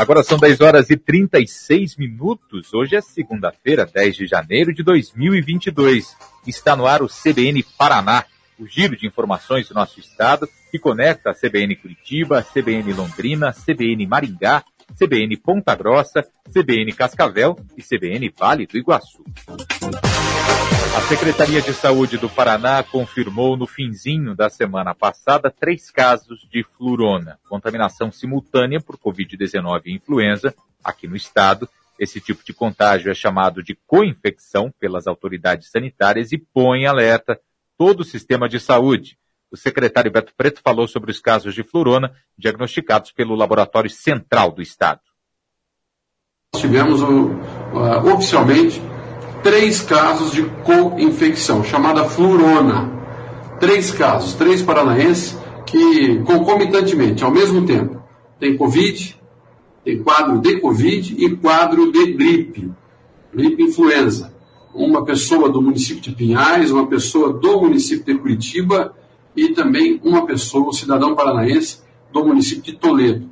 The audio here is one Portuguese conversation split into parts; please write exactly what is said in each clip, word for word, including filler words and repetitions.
Agora são dez horas e trinta e seis minutos. Hoje é segunda-feira, dez de janeiro de dois mil e vinte e dois. Está no ar o C B N Paraná, o giro de informações do nosso estado, que conecta a C B N Curitiba, C B N Londrina, C B N Maringá, C B N Ponta Grossa, C B N Cascavel e C B N Vale do Iguaçu. A Secretaria de Saúde do Paraná confirmou no finzinho da semana passada três casos de flurona, contaminação simultânea por covid dezenove e influenza aqui no estado. Esse tipo de contágio é chamado de co-infecção pelas autoridades sanitárias e põe em alerta todo o sistema de saúde. O secretário Beto Preto falou sobre os casos de flurona diagnosticados pelo Laboratório Central do Estado. Nós tivemos uh, oficialmente três casos de co-infecção, chamada flurona. Três casos, três paranaenses que concomitantemente, ao mesmo tempo, tem Covid, tem quadro de Covid e quadro de gripe, gripe influenza. Uma pessoa do município de Pinhais, uma pessoa do município de Curitiba e também uma pessoa, um cidadão paranaense do município de Toledo.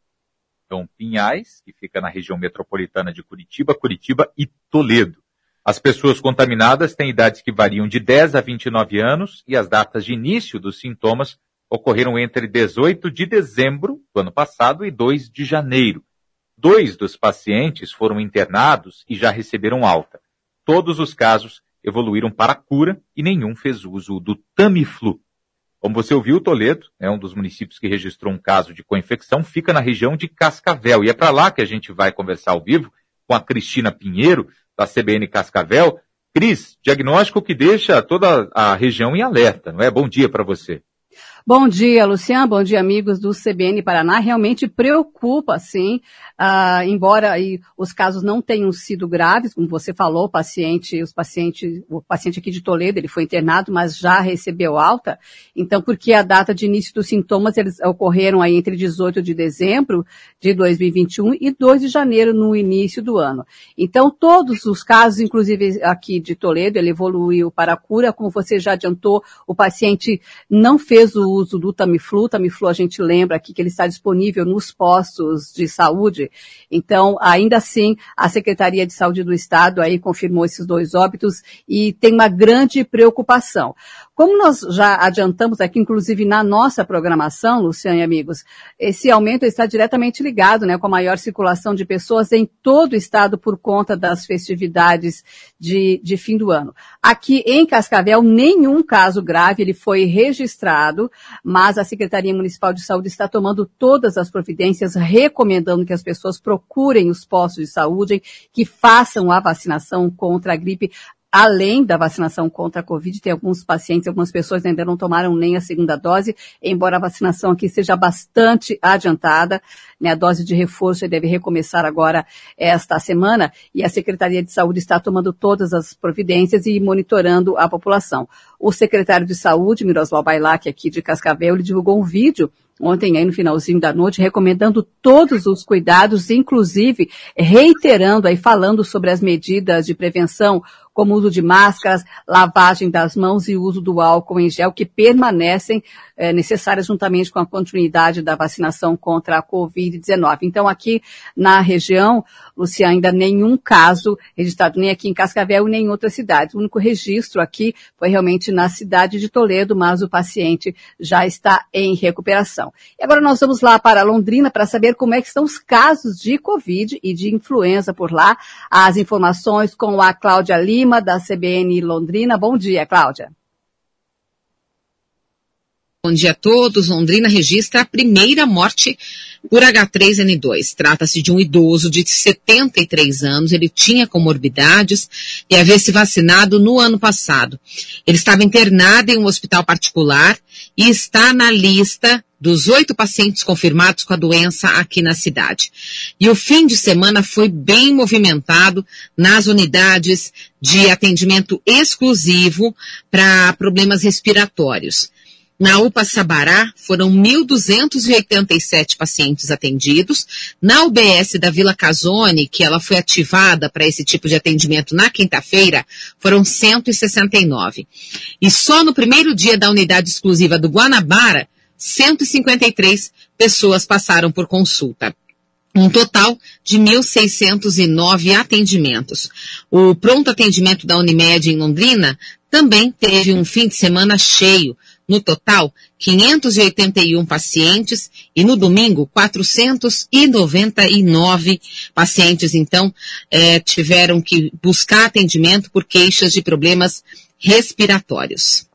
Então, Pinhais, que fica na região metropolitana de Curitiba, Curitiba e Toledo. As pessoas contaminadas têm idades que variam de dez a vinte e nove anos e as datas de início dos sintomas ocorreram entre dezoito de dezembro do ano passado e dois de janeiro. Dois dos pacientes foram internados e já receberam alta. Todos os casos evoluíram para a cura e nenhum fez uso do Tamiflu. Como você ouviu, Toledo, é um dos municípios que registrou um caso de co-infecção, fica na região de Cascavel. E é para lá que a gente vai conversar ao vivo com a Cristina Pinheiro, da C B N Cascavel. Cris, diagnóstico que deixa toda a região em alerta, não é? Bom dia para você. Bom dia, Luciano. Bom dia, amigos do C B N Paraná. Realmente preocupa, sim, ah, embora aí os casos não tenham sido graves, como você falou, o paciente, os pacientes, o paciente aqui de Toledo, ele foi internado, mas já recebeu alta. Então, porque a data de início dos sintomas, eles ocorreram aí entre dezoito de dezembro de dois mil e vinte e um e dois de janeiro no início do ano. Então, todos os casos, inclusive aqui de Toledo, ele evoluiu para a cura, como você já adiantou, o paciente não fez o uso do Tamiflu. O Tamiflu, a gente lembra aqui que ele está disponível nos postos de saúde. Então, ainda assim, a Secretaria de Saúde do Estado aí confirmou esses dois óbitos e tem uma grande preocupação. Como nós já adiantamos aqui, inclusive na nossa programação, Luciano e amigos, esse aumento está diretamente ligado, né, com a maior circulação de pessoas em todo o estado por conta das festividades de, de fim do ano. Aqui em Cascavel, nenhum caso grave ele foi registrado, mas a Secretaria Municipal de Saúde está tomando todas as providências, recomendando que as pessoas procurem os postos de saúde, que façam a vacinação contra a gripe. Além da vacinação contra a Covid, tem alguns pacientes, algumas pessoas ainda não tomaram nem a segunda dose, embora a vacinação aqui seja bastante adiantada, né? A dose de reforço deve recomeçar agora esta semana e a Secretaria de Saúde está tomando todas as providências e monitorando a população. O secretário de Saúde, Miroslav Bailac, aqui de Cascavel, ele divulgou um vídeo ontem aí no finalzinho da noite, recomendando todos os cuidados, inclusive reiterando aí, falando sobre as medidas de prevenção, como o uso de máscaras, lavagem das mãos e uso do álcool em gel, que permanecem é, necessárias juntamente com a continuidade da vacinação contra a covid dezenove. Então, aqui na região, Luciano, ainda nenhum caso registrado, nem aqui em Cascavel, nem em outra cidade. O único registro aqui foi realmente na cidade de Toledo, mas o paciente já está em recuperação. E agora nós vamos lá para Londrina para saber como é que estão os casos de Covid e de influenza por lá. As informações com a Cláudia Lima, da C B N Londrina. Bom dia, Cláudia. Bom dia a todos. Londrina registra a primeira morte por agá três ene dois. Trata-se de um idoso de setenta e três anos. Ele tinha comorbidades e havia se vacinado no ano passado. Ele estava internado em um hospital particular e está na lista dos oito pacientes confirmados com a doença aqui na cidade. E o fim de semana foi bem movimentado nas unidades de atendimento exclusivo para problemas respiratórios. Na U P A Sabará foram mil duzentos e oitenta e sete pacientes atendidos. Na U B S da Vila Casone, que ela foi ativada para esse tipo de atendimento na quinta-feira, foram cento e sessenta e nove. E só no primeiro dia da unidade exclusiva do Guanabara, cento e cinquenta e três pessoas passaram por consulta. um total de mil seiscentos e nove atendimentos. O pronto atendimento da Unimed em Londrina também teve um fim de semana cheio. No total, quinhentos e oitenta e um pacientes e no domingo, quatrocentos e noventa e nove pacientes, então, eh, tiveram que buscar atendimento por queixas de problemas respiratórios.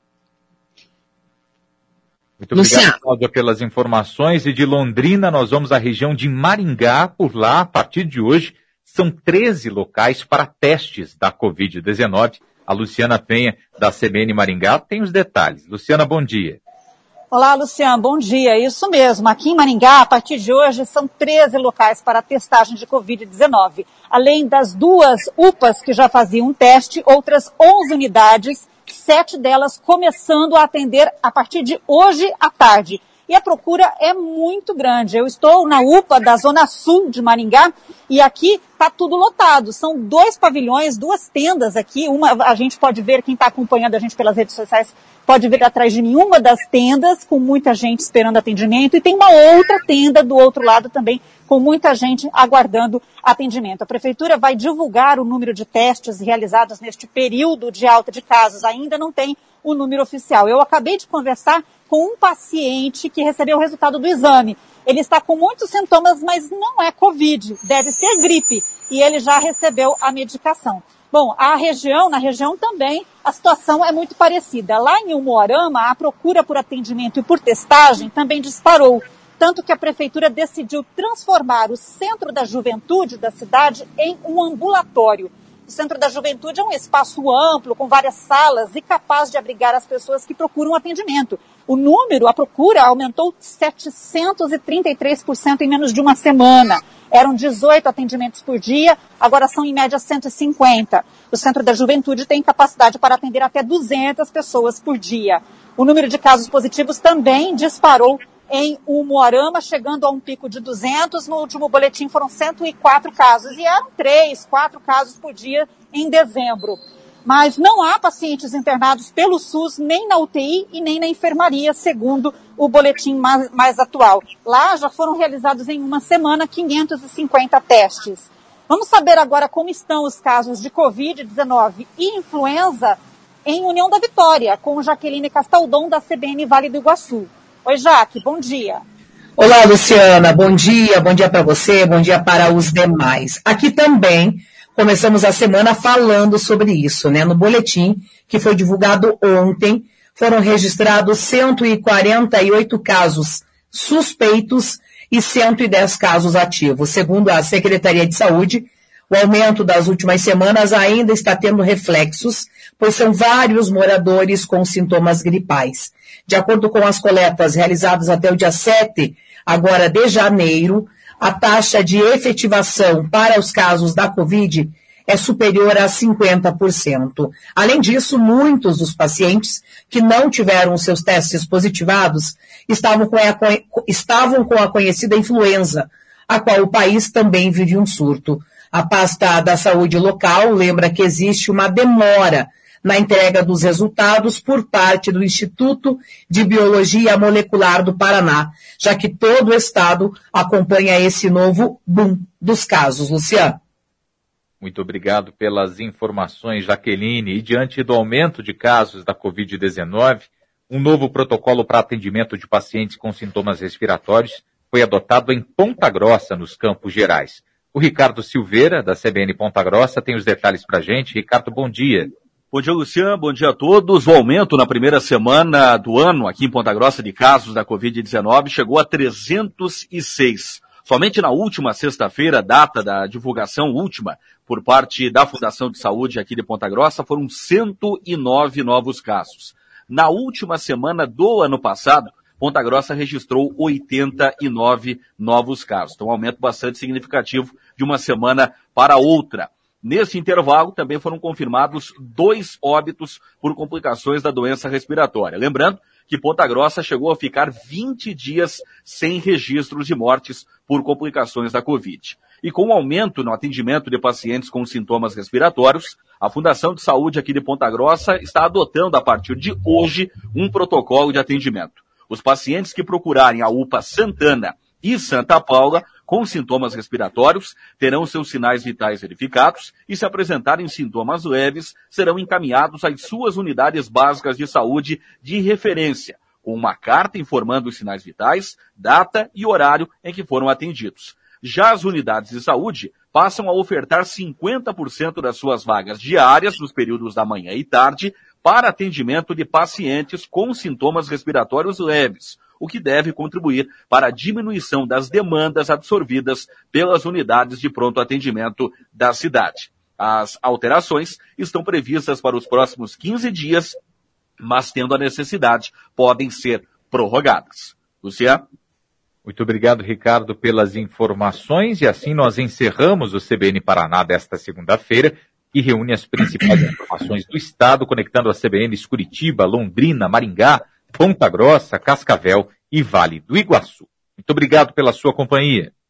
Muito obrigado, Cláudia, pelas informações. E de Londrina, nós vamos à região de Maringá. Por lá, a partir de hoje, são treze locais para testes da covid dezenove. A Luciana Penha, da C B N Maringá, tem os detalhes. Luciana, bom dia. Olá, Luciana, bom dia. Isso mesmo. Aqui em Maringá, a partir de hoje, são treze locais para testagem de covid dezenove. Além das duas U P As que já faziam um teste, outras onze unidades, sete delas começando a atender a partir de hoje à tarde. E a procura é muito grande. Eu estou na U P A da Zona Sul de Maringá e aqui está tudo lotado. São dois pavilhões, duas tendas aqui. Uma, a gente pode ver, quem está acompanhando a gente pelas redes sociais, pode ver atrás de mim uma das tendas com muita gente esperando atendimento e tem uma outra tenda do outro lado também com muita gente aguardando atendimento. A Prefeitura vai divulgar o número de testes realizados neste período de alta de casos. Ainda não tem o número oficial. Eu acabei de conversar com um paciente que recebeu o resultado do exame. Ele está com muitos sintomas, mas não é Covid, deve ser gripe, e ele já recebeu a medicação. Bom, a região, na região também, a situação é muito parecida. Lá em Umuarama, a procura por atendimento e por testagem também disparou, tanto que a Prefeitura decidiu transformar o Centro da Juventude da cidade em um ambulatório. O Centro da Juventude é um espaço amplo, com várias salas e capaz de abrigar as pessoas que procuram atendimento. O número, a procura, aumentou setecentos e trinta e três por cento em menos de uma semana. Eram dezoito atendimentos por dia, agora são em média cento e cinquenta. O Centro da Juventude tem capacidade para atender até duzentas pessoas por dia. O número de casos positivos também disparou em Umuarama, chegando a um pico de duzentos. No último boletim foram cento e quatro casos, e eram três, quatro casos por dia em dezembro. Mas não há pacientes internados pelo SUS, nem na U T I e nem na enfermaria, segundo o boletim mais, mais atual. Lá já foram realizados em uma semana quinhentos e cinquenta testes. Vamos saber agora como estão os casos de covid dezenove e influenza em União da Vitória, com Jaqueline Castaldon, da C B N Vale do Iguaçu. Oi, Jaque, bom dia. Olá, Luciana, bom dia, bom dia para você, bom dia para os demais. Aqui também começamos a semana falando sobre isso, né? No boletim que foi divulgado ontem, foram registrados cento e quarenta e oito casos suspeitos e cento e dez casos ativos. Segundo a Secretaria de Saúde, o aumento das últimas semanas ainda está tendo reflexos, pois são vários moradores com sintomas gripais. De acordo com as coletas realizadas até o dia sete, agora de janeiro, a taxa de efetivação para os casos da Covid é superior a cinquenta por cento. Além disso, muitos dos pacientes que não tiveram seus testes positivados estavam com a, estavam com a conhecida influenza, a qual o país também vive um surto. A pasta da saúde local lembra que existe uma demora na entrega dos resultados por parte do Instituto de Biologia Molecular do Paraná, já que todo o estado acompanha esse novo boom dos casos. Luciano. Muito obrigado pelas informações, Jaqueline. E diante do aumento de casos da covid dezenove, um novo protocolo para atendimento de pacientes com sintomas respiratórios foi adotado em Ponta Grossa, nos Campos Gerais. O Ricardo Silveira, da C B N Ponta Grossa, tem os detalhes para a gente. Ricardo, bom dia. Bom dia, Luciano. Bom dia a todos. O aumento na primeira semana do ano aqui em Ponta Grossa de casos da covid dezenove chegou a trezentos e seis. Somente na última sexta-feira, data da divulgação última por parte da Fundação de Saúde aqui de Ponta Grossa, foram cento e nove novos casos. Na última semana do ano passado, Ponta Grossa registrou oitenta e nove novos casos. Então, um aumento bastante significativo de uma semana para outra. Nesse intervalo, também foram confirmados dois óbitos por complicações da doença respiratória. Lembrando que Ponta Grossa chegou a ficar vinte dias sem registros de mortes por complicações da Covid. E com o aumento no atendimento de pacientes com sintomas respiratórios, a Fundação de Saúde aqui de Ponta Grossa está adotando, a partir de hoje, um protocolo de atendimento. Os pacientes que procurarem a U P A Santana e Santa Paula com sintomas respiratórios terão seus sinais vitais verificados e, se apresentarem sintomas leves, serão encaminhados às suas unidades básicas de saúde de referência, com uma carta informando os sinais vitais, data e horário em que foram atendidos. Já as unidades de saúde passam a ofertar cinquenta por cento das suas vagas diárias nos períodos da manhã e tarde para atendimento de pacientes com sintomas respiratórios leves, o que deve contribuir para a diminuição das demandas absorvidas pelas unidades de pronto atendimento da cidade. As alterações estão previstas para os próximos quinze dias, mas, tendo a necessidade, podem ser prorrogadas. Luciano? Muito obrigado, Ricardo, pelas informações. E assim nós encerramos o C B N Paraná desta segunda-feira, que reúne as principais informações do Estado, conectando a C B Ns Curitiba, Londrina, Maringá, Ponta Grossa, Cascavel e Vale do Iguaçu. Muito obrigado pela sua companhia.